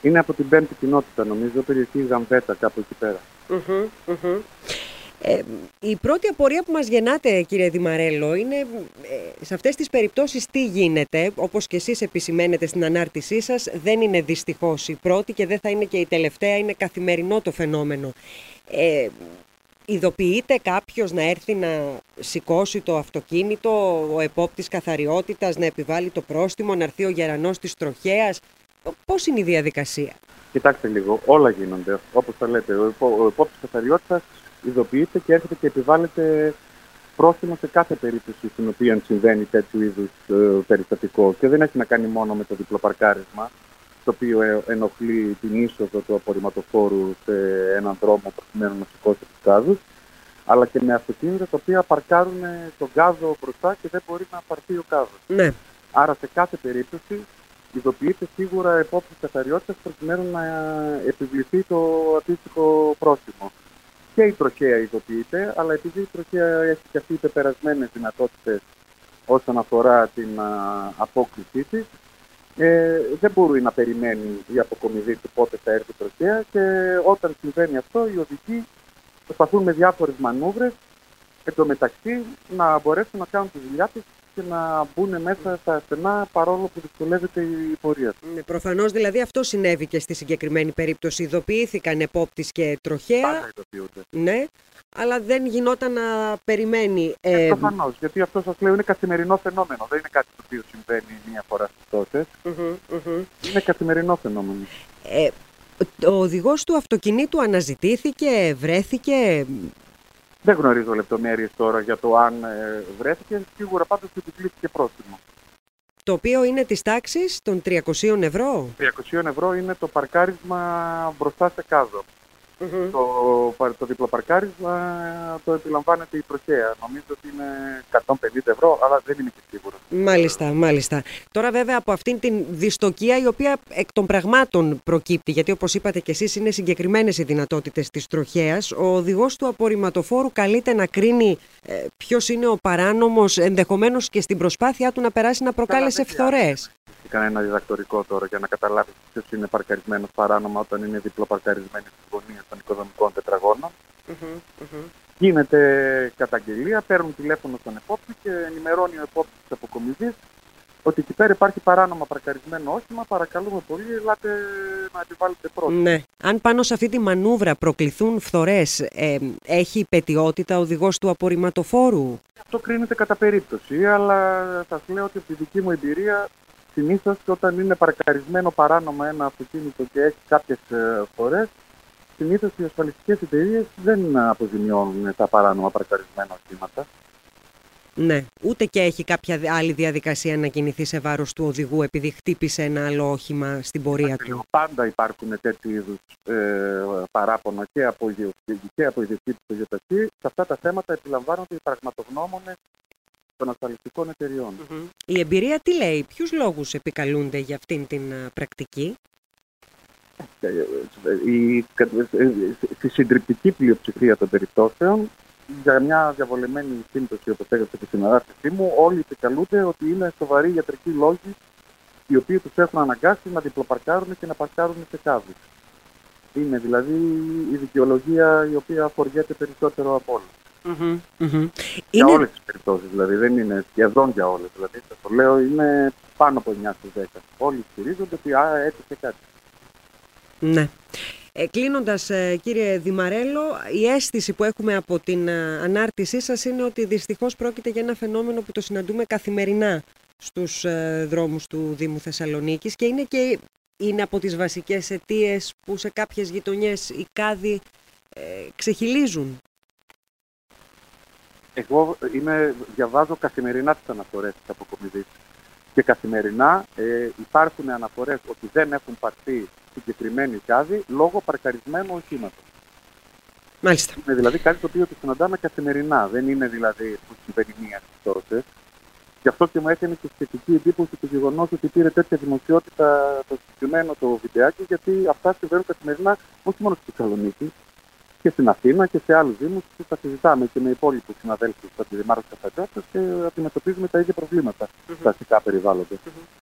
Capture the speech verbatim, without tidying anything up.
Είναι από την πέμπτη κοινότητα, νομίζω, περιοχή Γαμβέτα, κάπου εκεί πέρα. Mm-hmm, mm-hmm. Ε, η πρώτη απορία που μας γεννάτε, κύριε Δημαρέλο, είναι ε, σε αυτές τις περιπτώσεις τι γίνεται. Όπως και εσείς επισημαίνετε στην ανάρτησή σας, δεν είναι δυστυχώς η πρώτη και δεν θα είναι και η τελευταία, είναι καθημερινό το φαινόμενο. Ε, ειδοποιείται κάποιος να έρθει να σηκώσει το αυτοκίνητο, ο επόπτης καθαριότητας να επιβάλλει το πρόστιμο, να έρθει ο γερανός της τροχέας? Πώς είναι η διαδικασία? Κοιτάξτε λίγο, όλα γίνονται. Όπως τα λέτε, ο, υπό, ο επόπτης καθαριότητας ειδοποιείται και έρχεται και επιβάλλεται πρόστιμο σε κάθε περίπτωση στην οποία συμβαίνει τέτοιου είδους ε, περιστατικό. Και δεν έχει να κάνει μόνο με το διπλοπαρκάρισμα, το οποίο ε, ενοχλεί την είσοδο του απορριμματοφόρου σε έναν δρόμο προκειμένου να σηκώσει τους γάζους, αλλά και με αυτοκίνητα τα οποία παρκάρουν τον γάζο μπροστά και δεν μπορεί να πάρθει ο γάζος. Ναι. Άρα σε κάθε περίπτωση ειδοποιείται σίγουρα επόπτης καθαριότητας προκειμένου να επιβληθεί το αντίστοιχο πρόστιμο. Και η τροχέα ειδοποιείται, αλλά επειδή η τροχέα έχει και αυτή πεπερασμένες δυνατότητες όσον αφορά την α, απόκλησή της, ε, δεν μπορεί να περιμένει η αποκομιδή του πότε θα έρθει η τροχέα, και όταν συμβαίνει αυτό, οι οδηγοί προσπαθούν με διάφορες μανούβρες εν τω μεταξύ να μπορέσουν να κάνουν τη δουλειά τους και να μπουν μέσα στα ασθενά, παρόλο που δυσκολεύεται η πορεία του. Ναι, προφανώς δηλαδή αυτό συνέβη και στη συγκεκριμένη περίπτωση. Ειδοποιήθηκαν επόπτης και τροχέα. Πάντα ειδοποιούνται. Ναι, αλλά δεν γινόταν να περιμένει. Ε, ε... προφανώς, γιατί αυτό σας λέω είναι καθημερινό φαινόμενο. Δεν είναι κάτι το οποίο συμβαίνει μία φορά στις τόσες. Mm-hmm, mm-hmm. Είναι καθημερινό φαινόμενο. Ε, ο οδηγός του αυτοκινήτου αναζητήθηκε, βρέθηκε? Δεν γνωρίζω λεπτομέρειες τώρα για το αν ε, βρέθηκε. Σίγουρα πάντως επιβλήθηκε πρόστιμο. Το οποίο είναι της τάξης των τριακοσίων ευρώ. τριακόσια ευρώ είναι το παρκάρισμα μπροστά σε κάζο. Mm-hmm. Το, το διπλοπαρκάρισμα το επιλαμβάνεται η τροχέα. Νομίζω ότι είναι εκατόν πενήντα ευρώ, αλλά δεν είμαι και σίγουρος. Μάλιστα, μάλιστα. Τώρα βέβαια από αυτήν την δυστοκία η οποία εκ των πραγμάτων προκύπτει, γιατί όπως είπατε και εσείς είναι συγκεκριμένες οι δυνατότητες της τροχέας, ο οδηγός του απορριμματοφόρου καλείται να κρίνει ε, ποιος είναι ο παράνομος, ενδεχομένως και στην προσπάθειά του να περάσει να προκάλεσε φθορές. Κανένα διδακτορικό τώρα για να καταλάβει ποιος είναι παρκαρισμένος παράνομα όταν είναι διπλοπαρκαρισμένοι στις γωνίες των οικοδομικών τετραγώνων. Mm-hmm, mm-hmm. Γίνεται καταγγελία, παίρνουν τηλέφωνο στον επόπτη και ενημερώνει ο επόπτης της αποκομιδής ότι εκεί πέρα υπάρχει παράνομα παρκαρισμένο όχημα. Παρακαλούμε πολύ, ελάτε να επιβάλλετε πρόστιμο. Ναι. Αν πάνω σε αυτή τη μανούβρα προκληθούν φθορές, ε, έχει υπετιότητα ο οδηγός του απορριμματοφόρου? Αυτό κρίνεται κατά περίπτωση, αλλά σας λέω ότι από τη δική μου εμπειρία, συνήθως όταν είναι παρκαρισμένο παράνομα ένα αυτοκίνητο και έχει κάποιες φορές, συνήθως οι ασφαλιστικές εταιρείες δεν αποζημιώνουν τα παράνομα παρκαρισμένα οχήματα. Ναι, ούτε και έχει κάποια άλλη διαδικασία να κινηθεί σε βάρος του οδηγού επειδή χτύπησε ένα άλλο όχημα στην πορεία του. Πάντα υπάρχουν τέτοιου είδους ε, παράπονα και από ιδιοκτήτη του γιοταχή. Σε αυτά τα θέματα επιλαμβάνονται οι πραγματογνώμονες των ασφαλιστικών εταιριών. Mm-hmm. Η εμπειρία τι λέει, ποιους λόγους επικαλούνται για αυτήν την uh, πρακτική? Η, στη συντριπτική πλειοψηφία των περιπτώσεων, για μια διαβολεμένη σύμπτωση, όπως έγραψε και στην ανάρτησή μου, όλοι επικαλούνται ότι είναι σοβαροί ιατρικοί λόγοι οι οποίοι τους έχουν αναγκάσει να διπλοπαρκάρουν και να παρκάρουν σε κάδους. Είναι δηλαδή η δικαιολογία η οποία φοριέται περισσότερο από όλες. Mm-hmm, mm-hmm. Για είναι... όλες τις περιπτώσεις, δηλαδή δεν είναι σχεδόν για όλες. Δηλαδή, σας το λέω, είναι πάνω από εννιά στις δέκα. Όλοι ισχυρίζονται ότι α, έτυχε κάτι. Ναι. Ε, κλείνοντας, ε, κύριε Δημαρέλο, η αίσθηση που έχουμε από την ε, ανάρτησή σας είναι ότι δυστυχώς πρόκειται για ένα φαινόμενο που το συναντούμε καθημερινά στους ε, δρόμους του Δήμου Θεσσαλονίκης και είναι, και είναι από τις βασικές αιτίες που σε κάποιες γειτονιές οι κάδοι ε, ξεχυλίζουν. Εγώ είμαι, διαβάζω καθημερινά τις αναφορές της αποκομιδής και καθημερινά ε, υπάρχουν αναφορές ότι δεν έχουν πάρθει συγκεκριμένοι κάδοι λόγω παρκαρισμένου οχήματος. Μάλιστα. Είναι δηλαδή κάτι το οποίο το συναντάμε καθημερινά. Δεν είναι δηλαδή που συμβαίνει μία στις τόσες. Γι' αυτό και μου έκανε και σχετική εντύπωση το γεγονός ότι πήρε τέτοια δημοσιότητα το συγκεκριμένο το βιντεάκι, γιατί αυτά συμβαίνουν καθημερινά όχι μόνο στη Θεσσαλονίκη, και στην Αθήνα και σε άλλους δήμους που τα συζητάμε και με υπόλοιπους συναδέλφους από τη Δημάρχου Καθαριότητας και αντιμετωπίζουμε τα ίδια προβλήματα στα αστικά περιβάλλοντα.